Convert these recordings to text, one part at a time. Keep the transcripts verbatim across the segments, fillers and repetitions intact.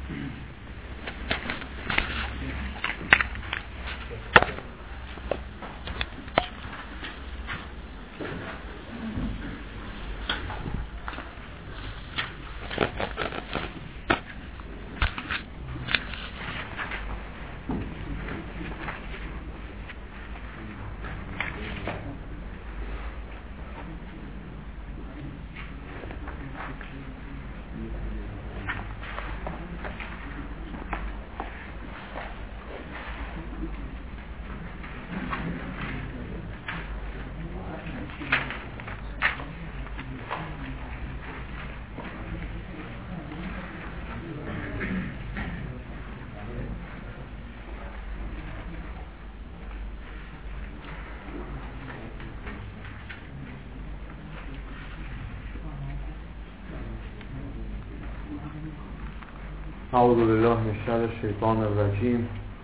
اعوذ بالله من شر الشیطان الرجیم.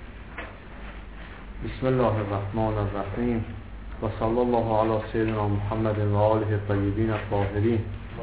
بسم الله الرحمن الرحیم و صلی الله علی سیدنا محمد و آله الطیبین الطاهرین.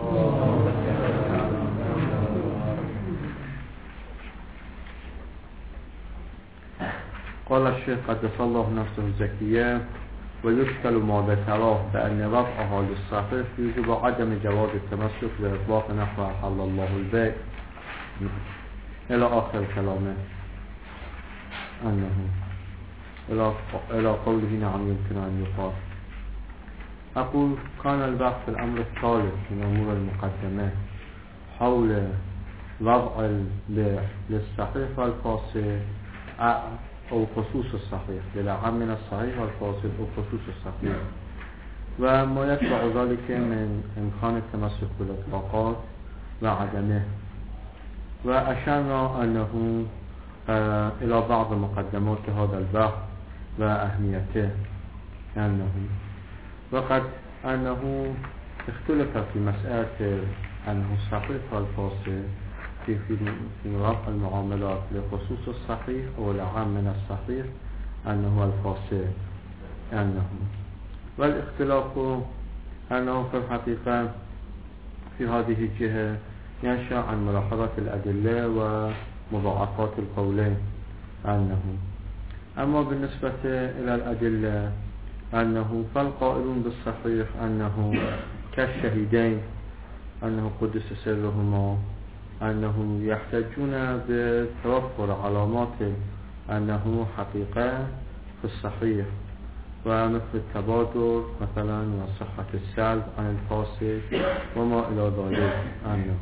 قال الشيخ قدس الله نفسه الزكية ويشكل ما ذكره بأن وضعها للصحيح يجب عدم جواز التمسك بإطلاق نحو حل الله البيع إلى آخر كلامه أنه إلى قوله نعم يمكن أن يقال. أقول كان البحث في الأمر الثالث من أمور المقدمة حول وضع البيع للصحيح والفاسد أو خصوص الصحيح، للأعم من الصحيح والفاسد أو خصوص الصحيح، وما يتبع ذلك من إمكان التمسك بالإطلاقات وعدمه. وأشرنا أنه إلى بعض مقدمات هذا البحث وأهميته، أنه وقد أنه اختلف في مسألة أنه الصحيح والفاسد في في وضع المعاملات لخصوص الصحيح أو العام من الصحيح أنه الفاسد أنه، والاختلاف أنه في الحقيقة في هذه الجهة ينشأ عن ملاحظة الأدلة ومضاعفات القولين أنه. أما بالنسبة إلى الأدلة أنه فالقائلون بالصحيح أنه كالشهيدين أنه قدس سرهما أنه يحتجون بتوفر علامات أنه حقيقة في الصحيح ومثل التبادر مثلا وصحة السلب عن الفاسد وما إلى ذلك أنه.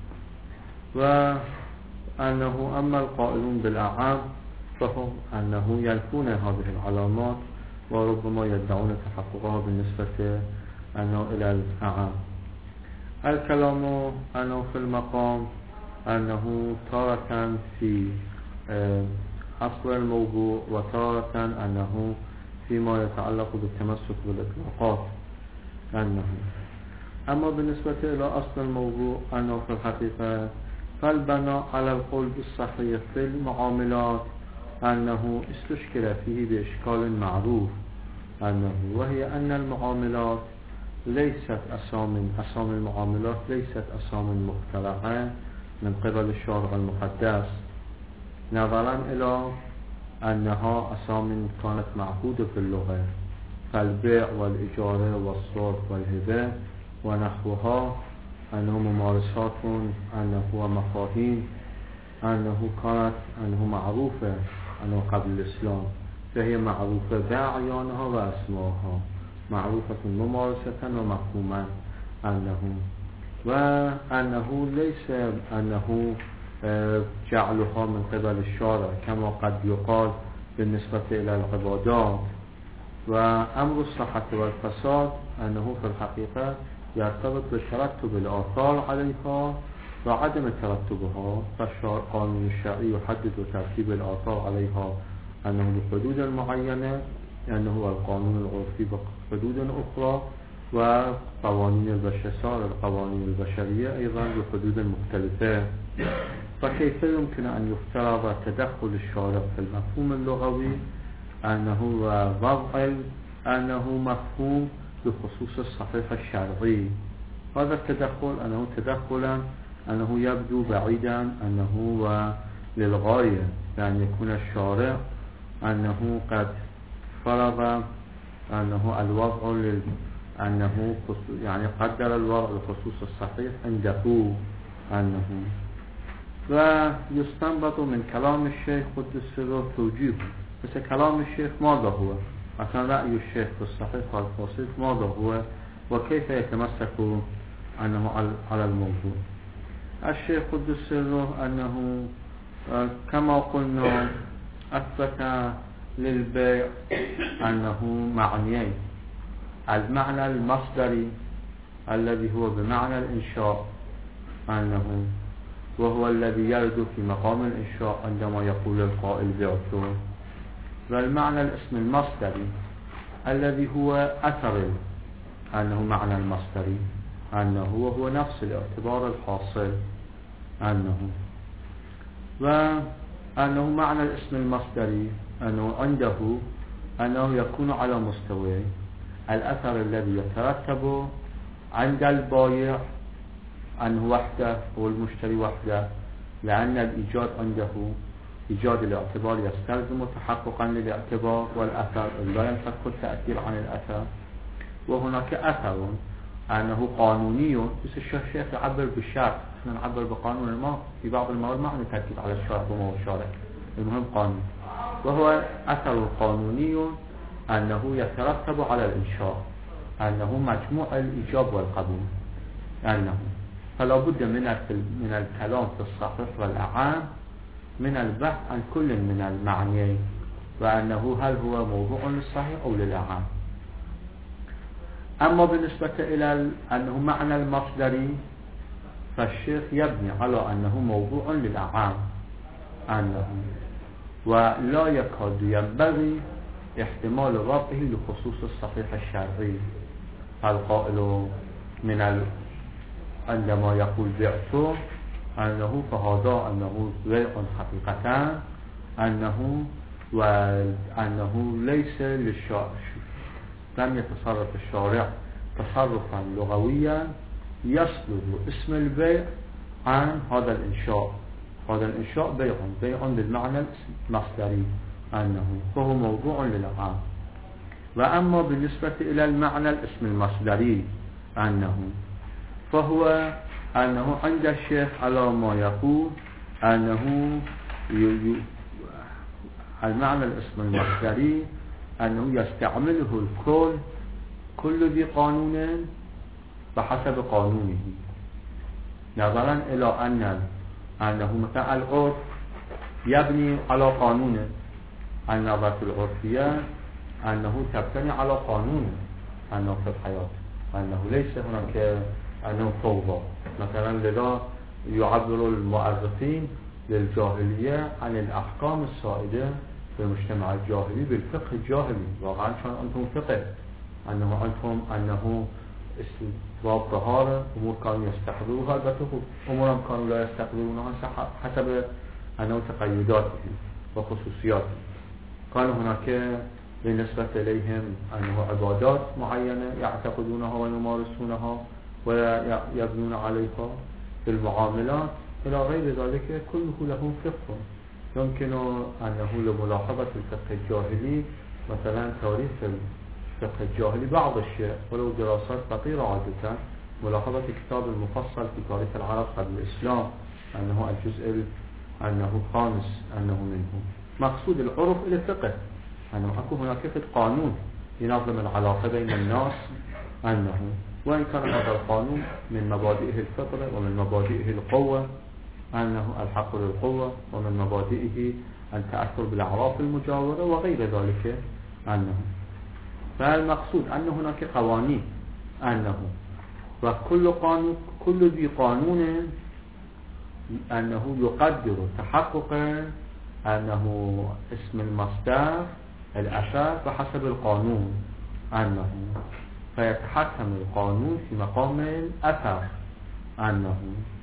وأنه أما القائلون بالأعم فهم أنه ينفون هذه العلامات وربما يدعون تحققها بالنسبة أنه إلى الأعم. الكلام أنه في المقام أنه تارة في أصل الموضوع وتارة أنه فيما يتعلق بالتمسك بالإطلاقات أنه. أما بالنسبة إلى أصل الموضوع أنه في الحقيقة فالبناء على القول بالصحيح في المعاملات أنه استشكل فيه بإشكال معروف أنه، وهي أن المعاملات ليست أسام أسام المعاملات ليست أسام مخترعة من قبل الشارع المقدس، نظرا إلى أنها أسام كانت معهودة في اللغة كالبيع والإجارة والصرف والهبة ونحوها، أنه ممارسات أنه ومفاهيم أنه كانت أنه معروفة أنه قبل الإسلام، فهي معروفة بأعيانها وأسمائها، معروفة ممارسة ومفهوما أنه، وأنه ليس أنه جعلها من قبل الشارع كما قد يقال بالنسبة إلى العبادات. وأمر الصحة والفساد أنه في الحقيقة يرتبط بترتب الآثار عليها وعدم ترتبها، فالقانون الشرعي يحدد ترتيب الآثار عليها أنه بحدود معينة، أنه هو القانون العرفي بحدود أخرى، وقوانين البشرية القوانين البشرية أيضا بحدود مختلفة. فكيف يمكن أن يفترض تدخل الشارع في المفهوم اللغوي أنه وضع أنه مفهوم بخصوص الصحيح الشرعي؟ هذا التدخل أنه تدخلا أنه يبدو بعيدا أنه للغاية بأن يكون الشارع أنه قد فرض أنه الوضع لل... أنه يعني قدر الوضع لخصوص الصحيح عنده أنه ويستنبط من كلام الشيخ قدس سره توجيهه. مثل كلام الشيخ ماذا هو؟ مثلا رأي الشيخ في الصحيح والفاسد ماذا هو وكيف يتمسك أنه على الموضوع. الشيخ قدس سره أنه كما قلنا أثبت للبيع أنه معنيين: المعنى المصدري الذي هو بمعنى الإنشاء أنه وهو الذي يرد في مقام الإنشاء عندما يقول القائل بعته، والمعنى الاسم المصدري الذي هو أثر أنه معنى المصدري أنه وهو نفس الاعتبار الحاصل أنه وأنه معنى الاسم المصدري أنه عنده أنه يكون على مستوى الأثر الذي يترتب عند البائع أنه وحده والمشتري وحده، لأن الإيجاد عنده إيجاد الاعتبار يستلزم تحققا للاعتبار والأثر لا ينفك التأثير عن الأثر. وهناك أثر أنه قانوني، بس الشيخ يعبر بالشرط، احنا نعبر بقانون ما في بعض المواد ما عندنا تركيز على الشرط وما هو الشارع، المهم قانون. وهو أثر قانوني أنه يترتب على الإنشاء أنه مجموع الإيجاب والقبول أنه فلا بد من من الكلام في الصحيح والأعام من البحث عن كل من المعنيين وأنه هل هو موضوع للصحيح أو للأعام. أما بالنسبة إلى أنه معنى المصدري فالشيخ يبني على أنه موضوع للأعام أنه ولا يكاد ينبغي احتمال ربطه لخصوص الصحيح الشرعي. القائل من ال... عندما يقول بعته أنه فهذا أنه بيع حقيقة أنه وأنه ليس للشارع، لم يتصرف الشارع تصرفا لغويا يصلب اسم البيع عن هذا الإنشاء. هذا الإنشاء بيع بيع بالمعنى المصدري أنه فهو موضوع للعام. وأما بالنسبة إلى المعنى الاسم المصدري أنه فهو أنه عند الشيخ على ما يقول أنه المعنى الاسم المصدري أنه يستعمله الكل كل ذي قانون بحسب قانونه، نظرا إلى أن أنه مثلا العرف يبني على قانون، النظرة العرفية أنه تبني على قانون أنه في الحياة أنه ليس هناك أنه فوضى. مثلا لذا يعبر المؤرخين للجاهلية عن الأحكام السائدة في المجتمع الجاهلي بالفقه الجاهلي. واقعا شان أنتم فقه أنه أنتم أنه استباب طهارة أمور كانوا يستقبلوها، البته أمورا كانوا لا يستقبلونها حسب أنه تقيداته وخصوصياته. كان هناك بالنسبة إليهم أنه عبادات معينة يعتقدونها ويمارسونها ويبنون عليها في المعاملات إلى غير ذلك، كله له فقه. يمكن أنه لملاحظة الفقه الجاهلي مثلا تاريخ الفقه الجاهلي بعض الشيء ولو دراسات فقيرة عادة، ملاحظة كتاب المفصل في تاريخ العرب قبل الإسلام أنه الجزء أنه خامس أنه منه مقصود العرف إلى الفقه، أنه أكو هناك في قانون ينظم العلاقة بين الناس أنه وإن كان هذا القانون من مبادئه الفطرة ومن مبادئه القوة أنه الحق للقوة ومن مبادئه التأثر بالأعراف المجاورة وغير ذلك أنه فالمقصود أن هناك قوانين أنه وكل قانون كل ذي قانون أنه يقدر تحقق أنه اسم المصدر الأثر بحسب القانون أنه فيتحكم القانون في مقام الأثر أنه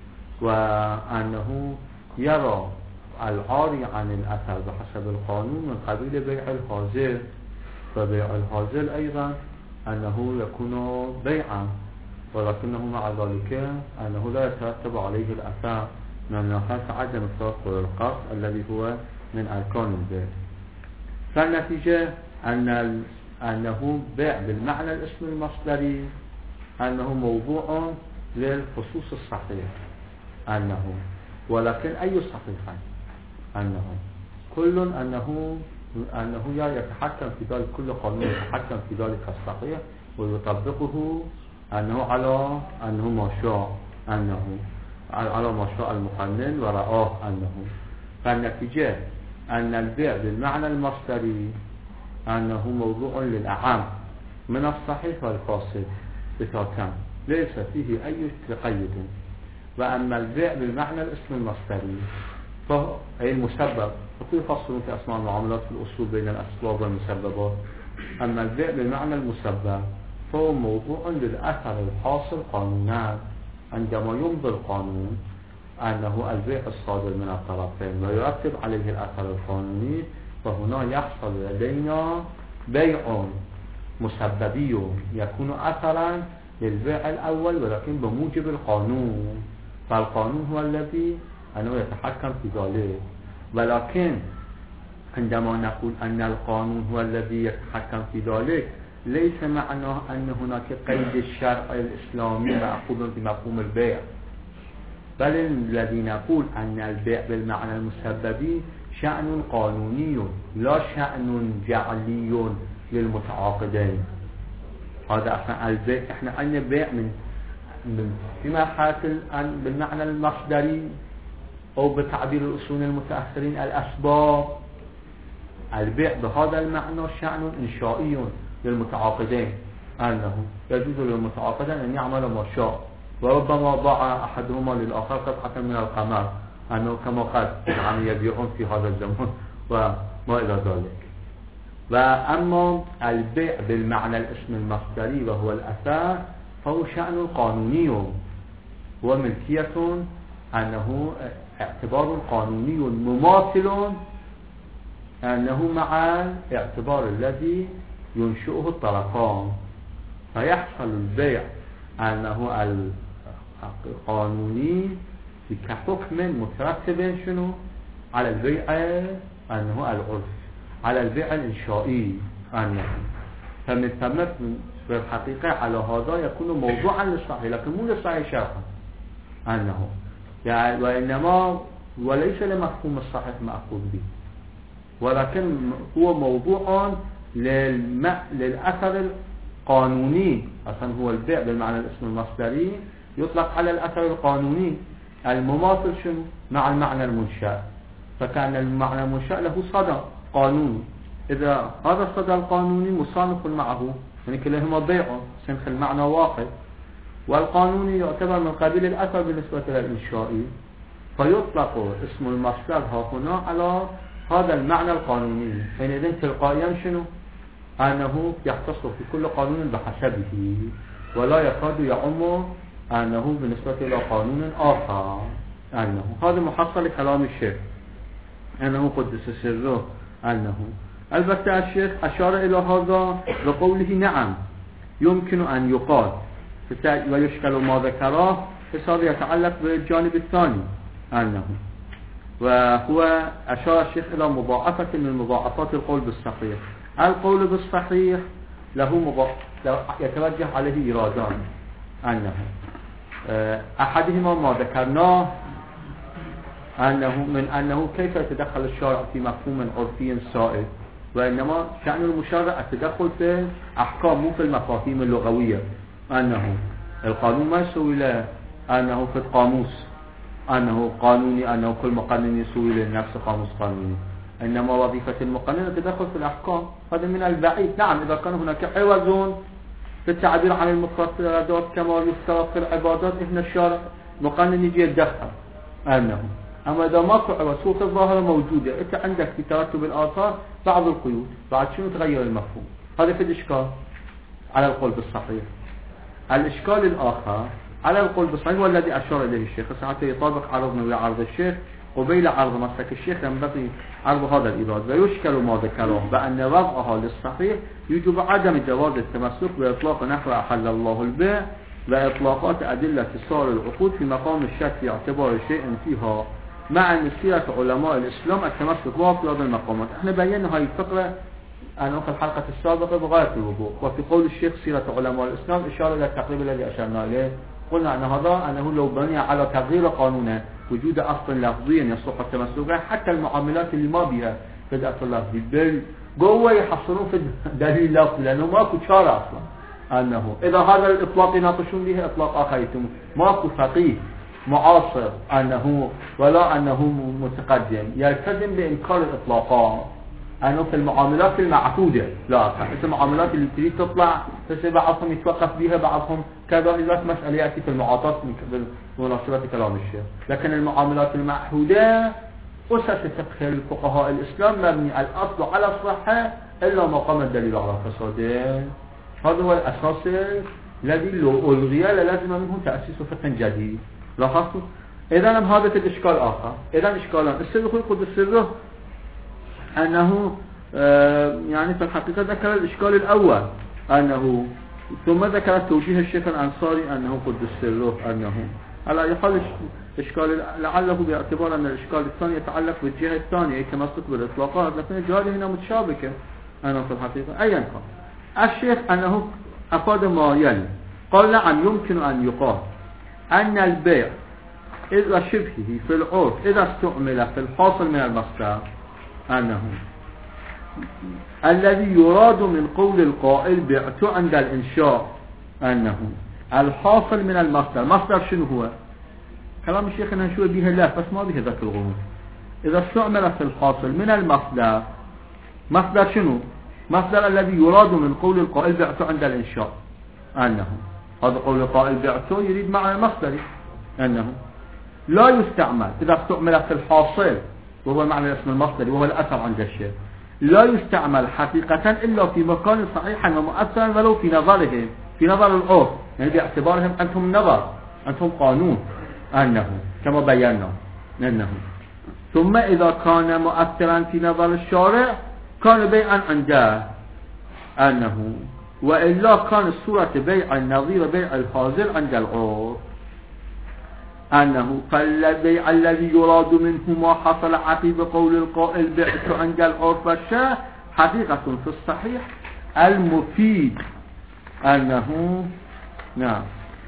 وأنه يرى العاري عن الأثر بحسب القانون من قبيل بيع الحاضر، فبيع الحاضر أيضا أنه يكون بيعا ولكنه مع ذلك أنه لا يترتب عليه الأثر ممنوعات عدم التوقف والقصد الذي هو من أركان البيع. فالنتيجة أن أنه بيع بالمعنى الاسم المصدري أنه موضوع للخصوص الصحيح أنه، ولكن أي صحيحا أنه كل أنه أنه يتحكم في ذلك، كل قانون يتحكم في ذلك الصحيح ويطبقه أنه على أنه ما شاء أنه على ما شاء المقنن ورآه أنه. فالنتيجة أن البيع بالمعنى المصدري أنه موضوع للأعم من الصحيح والفاسد بتاتا ليس فيه أي تقيد. وأما البيع بالمعنى الاسم المصدري فهو أي المسبب، وكل فصل في أسماء المعاملات في الأصول بين الأسباب والمسببات. أما البيع بالمعنى المسبب فهو موضوع للأثر الحاصل قانونا عندما يمضي القانون أنه البيع الصادر من الطرفين ويرتب عليه الأثر القانوني، فهنا يحصل لدينا بيع مسببي يكون أثرا للبيع الأول ولكن بموجب القانون، فالقانون هو الذي أنه يتحكم في ذلك. ولكن عندما نقول أن القانون هو الذي يتحكم في ذلك ليس معناه أن هناك قيد الشرع الإسلامي مأخوذ بمفهوم البيع، بل الذي نقول أن البيع بالمعنى المسببي شأن قانوني لا شأن جعلي للمتعاقدين. هذا أصلا البيع، احنا عندنا بيع من من فيما حاصل بالمعنى المصدري أو بتعبير الأصول المتأخرين الأسباب. البيع بهذا المعنى شأن إنشائي للمتعاقدين، أنه يجوز للمتعاقدين أن يعمل ما شاء، وربما باع أحدهما للآخر قطعة من القمر، أنه كما قد يعني يبيعون في هذا الزمان وما إلى ذلك. وأما البيع بالمعنى الاسم المصدري وهو الأثر فهو شأن قانوني وملكية، أنه اعتبار قانوني مماثل أنه مع الاعتبار الذي ينشئه الطرفان، فيحصل البيع أنه القانوني كحكم مترتب شنو على البيع أنه العرف، على البيع الإنشائي أنه، فمن ثم في الحقيقة على هذا يكون موضوعا للصحيح لكن مو للصحيح شرعا أنه يعني، وإنما وليس لمفهوم الصحيح مأخوذ به، ولكن هو موضوع للم... للأثر القانوني. أصلا هو البيع بالمعنى الاسم المصدري يطلق على الأثر القانوني المماثل شنو مع المعنى المنشأ، فكان المعنى المنشأ له صدى قانوني، إذا هذا الصدى القانوني مصانف معه يعني كلهما بيع سنخ المعنى واحد، والقانوني يعتبر من قبيل الأثر بالنسبة للإنشائي، فيطلق اسم المصدر ها هنا على هذا المعنى القانوني. حينئذ تلقائيا شنو أنه يختص في كل قانون بحسبه ولا يكاد يعم أنه بالنسبة إلى قانون آخر. أنه هذا محصل كلام الشيخ أنه قدس سره. أنه البته الشيخ أشار إلى هذا بقوله نعم يمكن أن يقال ويشكل ما ذكره، فهذا يتعلق بالجانب الثاني أنه، وهو أشار الشيخ إلى مضاعفة من مضاعفات القول بالصحيح. القول بالصحيح له مضاعف يتوجه عليه إيرادان، أنه أحدهما ما ذكرناه أنه من أنه كيف يتدخل الشارع في مفهوم عرفي سائد، وإنما شأن المشرع التدخل في أحكام مو في المفاهيم اللغوية، أنه القانون ما يسوي له أنه في القاموس أنه قانوني، أنه كل مقنن يسوي لنفس قاموس قانوني، إنما وظيفة المقنن التدخل في الأحكام. هذا من البعيد. نعم إذا كان هناك عوز في التعبير عن المفترضات كما يفترض في العبادات إحنا الشارع مقنن يجي يتدخل أنه، أما إذا ماكو عوز صورة الظاهرة موجودة، أنت عندك في ترتب الآثار بعض القيود، بعد شنو تغير المفهوم. هذا في الإشكال على القول بالصحيح. الإشكال الآخر على القول بالصحيح والذي أشار إليه الشيخ حتى يطابق عرضنا ويا عرض الشيخ، قبيل عرض مسلك الشيخ ينبغي عرض هذا الإيراد. ويشكل ما ذكره بأن وضعها للصحيح يجب عدم جواز التمسك بإطلاق نحو أحل الله البيع وإطلاقات أدلة صار العقود في مقام الشك في اعتبار شيء فيها مع أن سيرة علماء الإسلام التمسك بها في هذه المقامات. احنا بينا هاي الفقرة أنا في الحلقة السابقة بغاية الوضوح. وفي قول الشيخ سيرة علماء الإسلام إشارة إلى التقريب الذي أشرنا إليه، قلنا أن هذا أنه لو بني على تغيير قانونه وجود أصل لفظيا يصح التمسك به حتى المعاملات اللي ما بها في الأصل اللفظي بل جوا يحصلون في دليل اللفظي لأنه ماكو شارع أصلا أنه إذا هذا الإطلاق يناقشون به إطلاق آخر ماكو فقيه معاصر أنه ولا أنه متقدم يلتزم بإنكار الإطلاقات أنه في المعاملات المعهودة لا في المعاملات اللي تريد تطلع بس بعضهم يتوقف بها بعضهم كذا إذا مسألة يأتي في المعاطات من مناسبة كلام الشيخ. لكن المعاملات المعهودة أسس فقه الفقهاء الإسلام مبني على الأصل على الصحة إلا مقام الدليل على فساده. هذا هو الأساس الذي لو ألغي لازم منه تأسيس فقه جديد. لاحظتوا؟ إذا هذا الإشكال آخر. إذا إشكالان السر يقول السر أنه آه يعني في الحقيقة ذكر الإشكال الأول أنه ثم ذكر توجيه الشيخ الأنصاري أنه قد السر أنه على أي حال إشكال لعله باعتبار أن الإشكال الثاني يتعلق بالجهة الثانية كمسلك بالإطلاقات لكن الجهة هنا متشابكة. أنا في الحقيقة أيا كان الشيخ أنه أفاد ما يلي قال نعم يمكن أن يقال أن البيع إذا شبهه في العرف إذا استعمل في الحاصل من المصدر أنه الذي يراد من قول القائل بعت عند الإنشاء أنه الحاصل من المصدر. مصدر شنو هو؟ كلام الشيخ أنه شو بيها لا بس ما بيها ذاك الغموض. إذا استعمل في الحاصل من المصدر مصدر شنو؟ مصدر الذي يراد من قول القائل بعت عند الإنشاء أنه هذا قول القائل بعت يريد معنى المصدر أنه لا يستعمل إذا استعمل في الحاصل وهو معنى اسم المصدر وهو الأثر عند الشيخ لا يستعمل حقيقة إلا في مكان صحيحا ومؤثرا ولو في نظرهم في نظر العرف يعني باعتبارهم أنتم نظر أنتم قانون أنه كما بينا أنه ثم إذا كان مؤثرا في نظر الشارع كان بيعا عنده أنه وإلا كان صورة بيع النظير بيع الحاضر عند العرف أنه فالبيع الذي يراد منه ما حصل عقب قول القائل بعت عند العرف والشاه حقيقة في الصحيح المفيد أنه نعم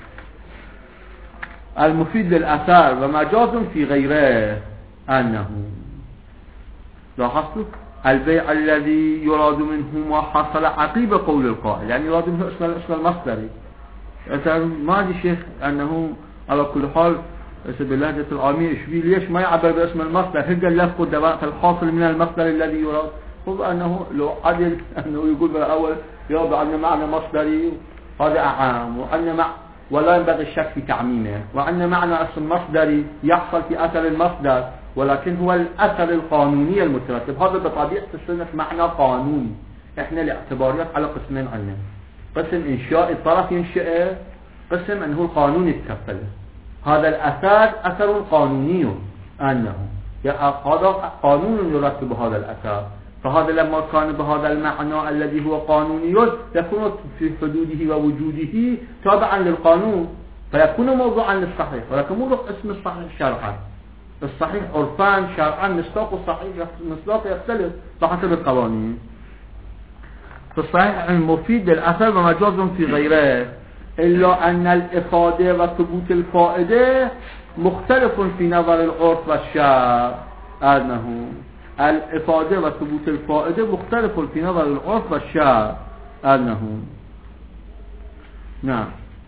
المفيد للأثار ومجاز في غيره أنه لاحظتوا البيع الذي يراد منه ما حصل عقب قول القائل يعني يراد منه اسم الاسم المصدري. ما ادري شيخ أنه على كل حال باللهجة العامية إشبيل ليش ما يعبر باسم المصدر هل اللفظ والدواء الحاصل من المصدر الذي يراد هو أنه لو عدل أنه يقول بالأول يراد أن معنى مصدري هذا أعام وأن مع ولا ينبغي الشك في تعميمه وأن معنى اسم مصدري يحصل في أثر المصدر ولكن هو الأثر القانوني المترتب. هذا بطبيعة السنة معنى قانوني. إحنا الاعتباريات على قسمين عنا قسم إنشاء الطرف ينشئه قسم أنه القانون يتكفله. هذا الأثر أثر قانوني أنه هذا قانون يرتب هذا الأثر فهذا لما كان بهذا المعنى الذي هو قانوني يكون في حدوده ووجوده تابعا للقانون فيكون موضوعا للصحيح ولكن مو اسم الصحيح شرعا. الصحيح عرفان شرعا مصداق الصحيح مصداق يختلف بحسب القوانين. في الصحيح المفيد للأثر ومجاز في غيره إلا أن الإفادة وثبوت الفائدة مختلف في نظر العرف والشرع أنه الإفادة وثبوت الفائدة مختلف في نظر العرف والشرع أنه نعم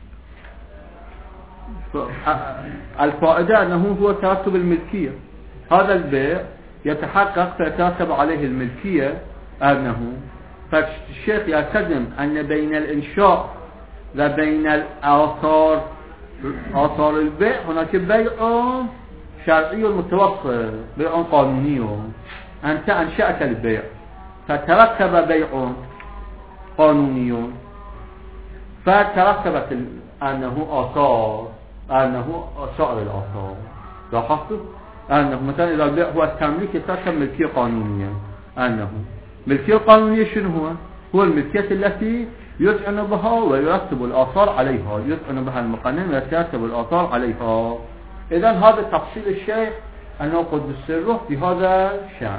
الفائدة أنه هو ترتب الملكية. هذا البيع يتحقق فيترتب عليه الملكية أنه فالشيخ يلتزم أن بين الإنشاء وبين الآثار آثار البيع هناك بيع شرعي متوفر بيع قانوني. أنت أنشأت البيع فترتب بيع قانوني فترتبت أنه آثار أنه سائر الآثار. لاحظتوا أنه مثلا إذا البيع هو التمليك يترتب ملكية قانونية أنه ملكية قانونية شنو هو؟ هو الملكية التي يتعن بها ويرتب الآثار عليها، يتعن بها المقنن ويرتب الآثار عليها. إذا هذا تفصيل الشيخ أنه قدس سره في هذا الشأن.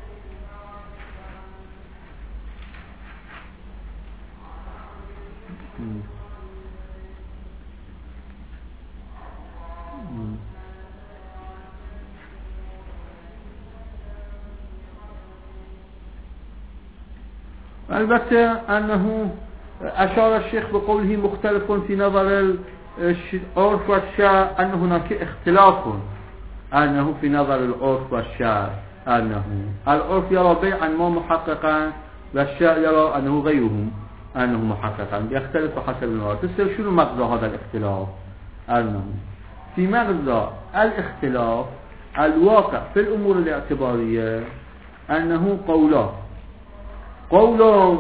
البته أنه أشار الشيخ بقوله مختلف في نظر العرف والشرع، أن هناك اختلاف، أنه في نظر العرف والشرع أنه العرف يرى بيعا ما محققا والشرع يرى أنه غيره أنه محققا، يختلف حسب الموارد. تصير شنو مغزى هذا الاختلاف؟ أنه في مغزى الاختلاف الواقع في الأمور الاعتبارية أنه قولان، قول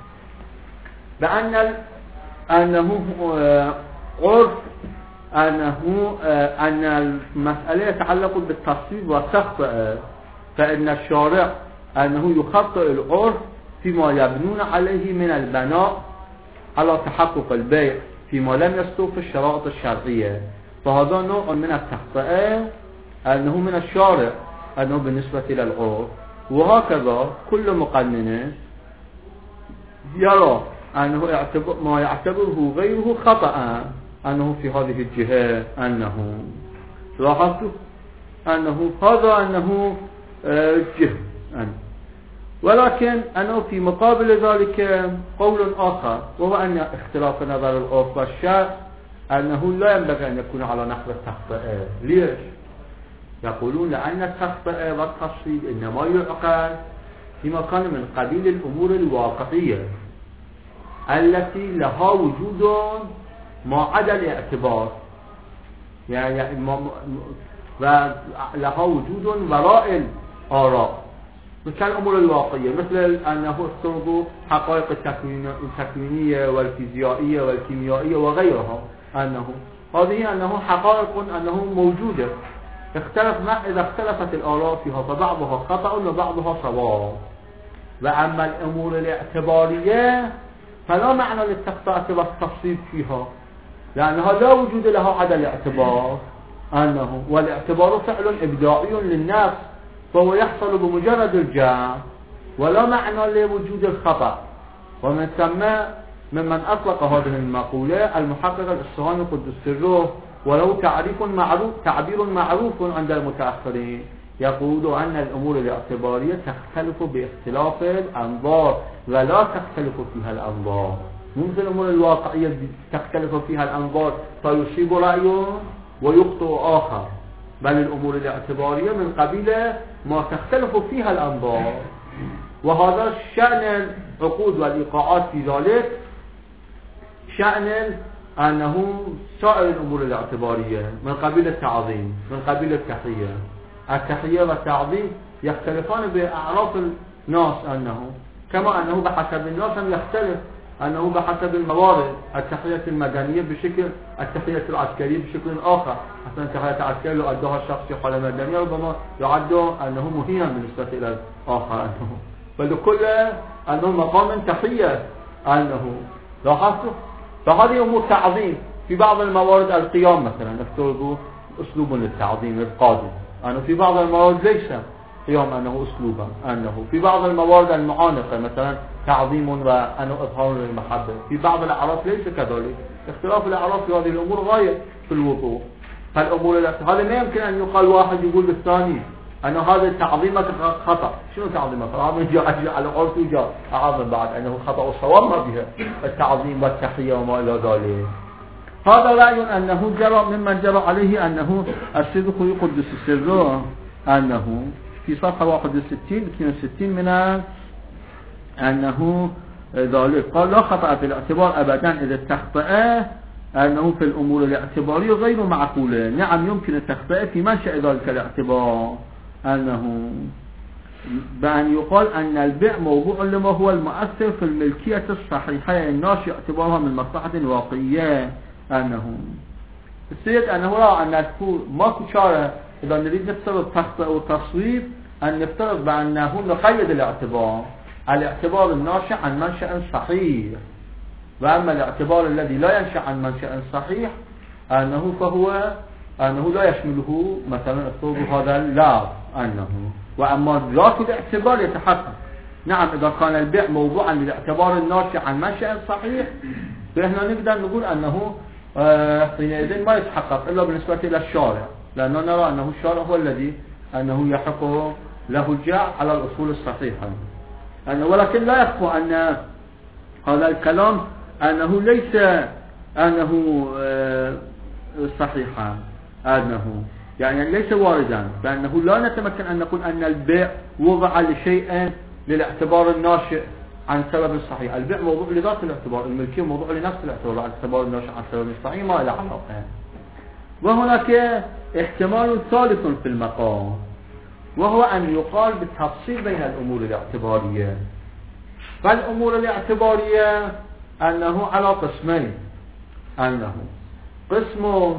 بأن أنه عرف أنه أن المسألة يتعلق بالتصويب والتخطئة، فإن الشارع أنه يخطئ العرف فيما يبنون عليه من البناء على تحقق البيع فيما لم يستوفي الشرائط الشرعية، فهذا نوع من التخطئة أنه من الشارع أنه بالنسبة إلى العرف. وهكذا كل مقنن يرى أنه يعتبر ما يعتبره غيره خطأ أنه في هذه الجهة أنه لاحظت أنه هذا أنه جهة أنه. ولكن أنه في مقابل ذلك قول آخر، وهو أن اختلاف نظر العرف والشرع أنه لا ينبغي أن يكون على نحو التخطئة. ليش؟ يقولون لأن التخطئة والتصويب إنما يعقل فيما كان من قبيل الأمور الواقعية التي لها وجود ما عدا الاعتبار، يعني ولها وجود وراء الآراء كالأمور الواقعية، مثل أنه افترضوا حقائق التكوينية والفيزيائية والكيميائية وغيرها، أنه هذه أنه حقائق أنه موجودة، اختلف ما إذا اختلفت الآراء فيها فبعضها خطأ وبعضها صواب. وأما الأمور الاعتبارية فلا معنى للتخطئة والتصويب فيها، لأنها لا وجود لها عدا الاعتبار، أنه والاعتبار فعل إبداعي للنفس فهو يحصل بمجرد الجمع ولا معنى لوجود الخطأ. ومن ثم ممن أطلق هذه المقولة المحقق الإصفهاني قدس سره، ولو تعريف معروف تعبير معروف عند المتأخرين، يقول أن الأمور الاعتبارية تختلف باختلاف الأنظار ولا تختلف فيها الأنظار. ممكن الأمور الواقعية تختلف فيها الأنظار فيصيب رأي ويخطئ آخر، بل الأمور الاعتبارية من قبيل ما تختلف فيها الأنظار. وهذا شأن العقود والإيقاعات في ذلك شأن أنه سائر الأمور الاعتبارية من قبيل التعظيم من قبيل التحية. التحية والتعظيم يختلفان بأعراف الناس، أنه كما أنه بحسب الناس يختلف، أنه بحسب الموارد التحية المدنية بشكل، التحية العسكرية بشكل آخر. مثلا التحية العسكرية لو أداها الشخص في حالة مدنية ربما يعد أنه مهينا بالنسبة إلى الآخر، أنه فلكل أنه مقام تحية أنه لاحظت. فهذه أمور تعظيم. في بعض الموارد القيام مثلا نفترض أسلوب للتعظيم القاضي، أنه في بعض الموارد ليس قيام أنه أسلوبا، أنه في بعض الموارد المعانقة مثلا تعظيم وأنه إظهار للمحبة، في بعض الأعراف ليس كذلك. اختلاف الأعراف في هذه الأمور غاية في الوقوع. فالأمور هذا ما يمكن أن يقال واحد يقول للثاني أنه هذا تعظيمك خطأ. شنو تعظيمك؟ هذا جاء على عرف وجاء أعظم بعد أنه خطأ وصواب ما بها التعظيم والتحية وما إلى ذلك. هذا رأي أنه جرى ممن جرى عليه أنه الصدق يقدس سره، أنه في صفحة واحد وستين اثنين وستين من أنه ذلك قال لا خطأ في الاعتبار أبدا إذا التخطئ أنه في الأمور الاعتبارية غير معقولة. نعم يمكن التخطئ في منشأ ذلك الاعتبار، أنه بأن يقال أن البيع موضوع لما هو المؤثر في الملكية الصحيحة الناشئة اعتبارها من مصلحة واقعية. أنه السيد أنه رأى أن ماكو شارع إذا نريد نفترض تخطئ وتصويب أن نفترض بأنه نقيد الاعتبار الاعتبار الناشئ عن منشأ صحيح، وأما الاعتبار الذي لا ينشأ عن منشأ صحيح أنه فهو أنه لا يشمله مثلا الصوب هذا اللفظ أنه. وأما ذات الاعتبار يتحقق. نعم إذا كان البيع موضوعا للاعتبار الناشئ عن منشأ صحيح فإحنا نقدر نقول أنه حينئذ ما يتحقق إلا بالنسبة إلى الشارع، لأننا نرى أنه الشارع هو الذي أنه يحق له الجاع على الأصول الصحيحة. ولكن لا يخفى أن هذا الكلام أنه ليس أنه صحيحا، أنه يعني ليس واردا، فأنه لا نتمكن أن نقول أن البيع وضع لشيء للاعتبار الناشئ عن سبب الصحيح. البيع موضوع لذات الاعتبار، الملكية موضوع لنفس الاعتبار، الاعتبار الناشئ عن سبب الصحيح ما له علاقة. وهناك احتمال ثالث في المقام، وهو أن يقال بالتفصيل بين الأمور الاعتبارية. فالأمور الاعتبارية أنه على قسمين، أنه قسم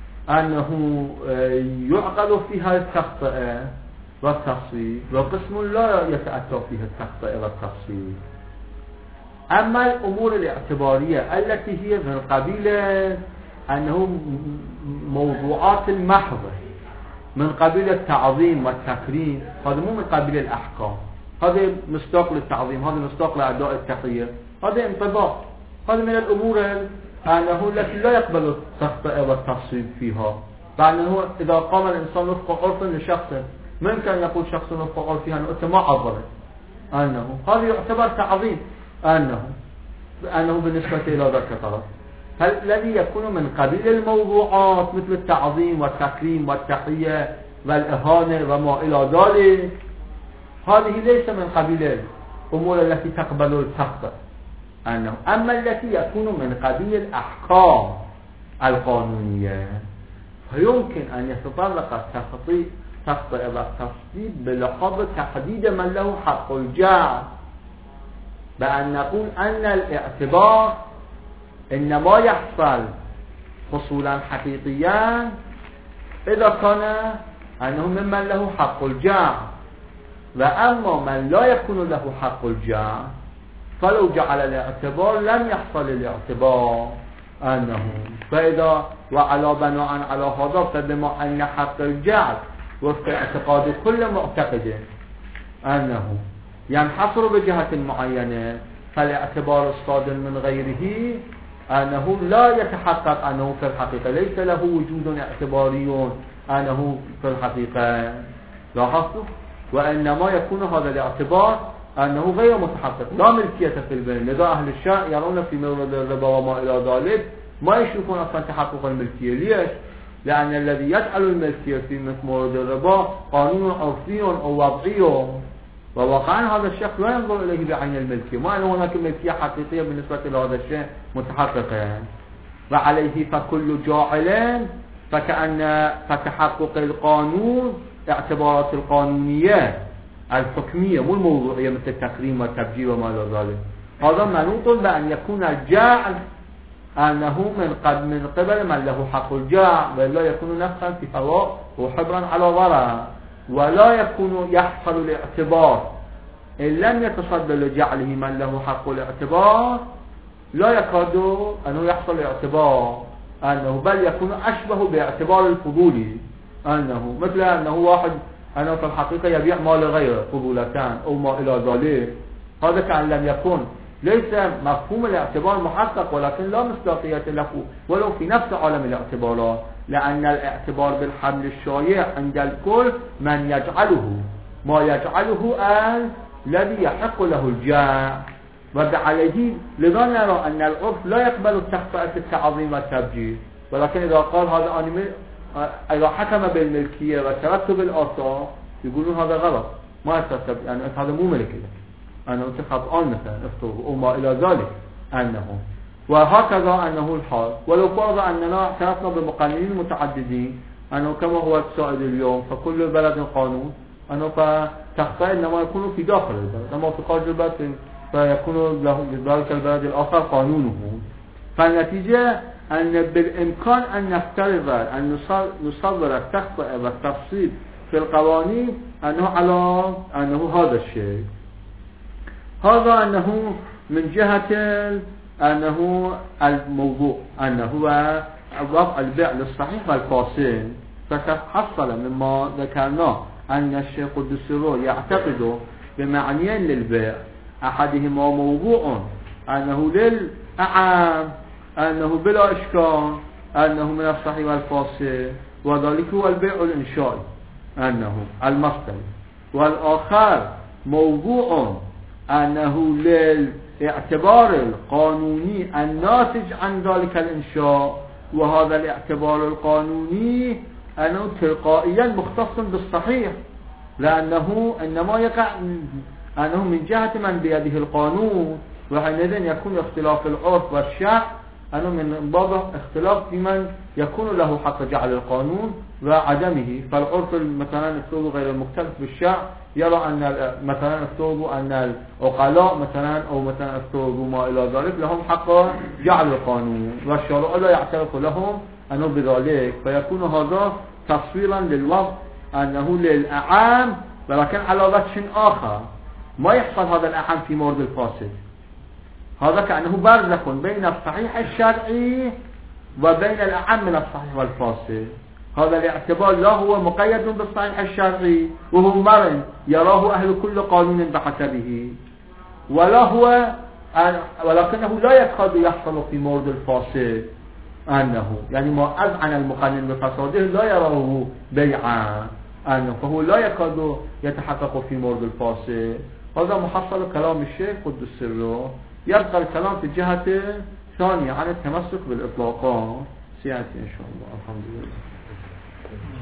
أنه يعقل فيها التخطئة والتفصيل، وقسم لا يتأتى فيها التخطئة والتفصيل. أما الأمور الاعتبارية التي هي من قبيل أنه موضوعات المحضة، من قبيل التعظيم والتكريم، هذا مو من قبيل الأحكام، هذا مصداق للتعظيم، هذا مصداق لأداء التحية، هذا انطباق، هذا من الأمور أنه التي لا يقبل التخطئة والتفصيل فيها. فأنه إذا قام الإنسان وفق عرف لشخص ممكن أن يقول شخص وفق عرف أنه أنت ما عبرت، أنه هذا يعتبر تعظيم، أنه أنه بالنسبة إلى ذاك الطرف. هل الذي يكون من قبيل الموضوعات مثل التعظيم والتكريم والتحية والإهانة وما إلى ذلك، هذه ليس من قبيل الأمور التي تقبل التخطئة. أنه أما التي يكون من قبيل الأحكام القانونية فيمكن أن يتطرق التخطئة والتفصيل بلحظ تحديد من له حق الجاع، بأن نقول أن الاعتبار إنما يحصل حصولا حقيقيا إذا كان أنه ممن له حق الجاع، وأما من لا يكون له حق الجاع فلو جعل الاعتبار لم يحصل الاعتبار أنه. فإذا وعلى بناء على هذا فبما أن حق الجعل وفق اعتقاد كل معتقد أنه ينحصر بجهة معينة، فالاعتبار الصادر من غيره أنه لا يتحقق أنه في الحقيقة ليس له وجود اعتباري أنه في الحقيقة. لاحظتوا؟ وإنما يكون هذا الاعتبار أنه غير متحقق، لا ملكية في البين. لذا أهل الشرع يرون في مورد الربا وما إلى ذلك ما يشوفون أصلا تحقق الملكية. ليش؟ لأن الذي يجعل الملكية في مورد الربا قانون عرفي أو وضعي، وواقعا هذا الشخص لا ينظر إليه بعين الملكية، ما أن هناك ملكية حقيقية بالنسبة إلى هذا الشيء متحققة. وعليه فكل جاعل فكأن فتحقق القانون اعتبارات القانونية الحكمية مو الموضوعية مثل التكريم والتبجيل وما إلى ذلك، هذا منوط بأن يكون الجاعل أنه من قبل من قبل من له حق الجاع، ولا يكون نفسا في هواء وحبرا على ورع، ولا يكون يحصل الاعتبار إن لم يتصدر لجعله من له حق الاعتبار، لا يكاد أنه يحصل اعتبار أنه، بل يكون أشبه باعتبار الفضولي، أنه مثل أنه واحد أنه في الحقيقة يبيع مال غيره فضولتان أو ما إلى ذلك، هذا كأن لم يكن، ليس مفهوم الاعتبار محقق ولكن لا مصداقية له ولو في نفس عالم الاعتبارات، لأن الاعتبار بالحمل الشائع عند الكل من يجعله ما يجعله الذي يحق له الجاع. وبعليه لذا نرى أن العرف لا يقبل التخطئة التعظيم والتبجيل، ولكن إذا قال هذا أنا إذا حكم بالملكية وترتب الآثار يقولون هذا غلط، ما يترتب يعني هذا مو ملكي، أنا أنت خطأان مثلا افترض أو ما إلى ذلك أنه، وهكذا أنه الحال. ولو فرض أننا اعترفنا بمقننين متعددين أنه كما هو السائد اليوم فكل بلد قانون، أنه فتخطئ إنما يكون في داخل البلد، أما في خارج البلد فيكون له ذلك البلد الآخر قانونه. فالنتيجة أن بالإمكان أن نفترض أن نصور التخطئة والتفصيل في القوانين أنه على أنه هذا الشيء، هذا أنه من جهة أنه الموضوع أنه وضع البيع للصحيح والفاسد، فتحصل مما ذكرناه أن الشيخ الدستوري يعتقد بمعنيين للبيع، أحدهما موضوع أنه للأعام، أنه بلا إشكال، أنه من الصحيح والفاسد، وذلك هو البيع الإنشائي أنه المصدر، والآخر موضوع أنه للاعتبار القانوني الناتج عن ذلك الإنشاء، وهذا الاعتبار القانوني أنه تلقائيا مختص بالصحيح، لأنه إنما يقع أنه من جهة من بيده القانون، وحينئذ يكون اختلاف العرف والشرع أنه من باب اختلاف في من يكون له حق جعل القانون وعدمه. فالعرف مثلا افترض غير المختلف بالشرع يرى أن مثلا افترض أن العقلاء مثلا أو مثلا افترض ما إلى ذلك لهم حق جعل القانون، والشارع لا يعترف لهم أنه بذلك، فيكون هذا تصويرا للوضع أنه للأعام، ولكن على وجه آخر ما يحصل هذا الأعام في مورد الفاسد. هذا كأنه برزخ بين الصحيح الشرعي وبين الأعم من الصحيح والفاسد. هذا الاعتبار لا هو مقيد بالصحيح الشرعي وهو مرن يراه أهل كل قانون بحسبه، ولا هو ولكنه لا يكاد يحصل في مورد الفاسد، أنه يعني ما أذعن المقنن بفساده لا يراه بيعا، أنه فهو لا يكاد يتحقق في مورد الفاسد. هذا محصل كلام الشيخ قدس سره. يبقى الكلام في جهة ثانية عن التمسك بالإطلاقات سيأتي إن شاء الله. الحمد لله.